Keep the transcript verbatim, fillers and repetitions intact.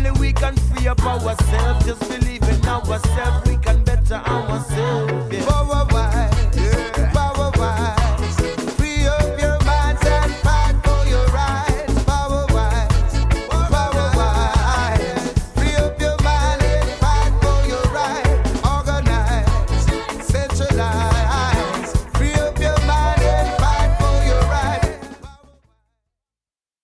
only we can free up ourselves. Just believe in ourselves, we can better ourselves.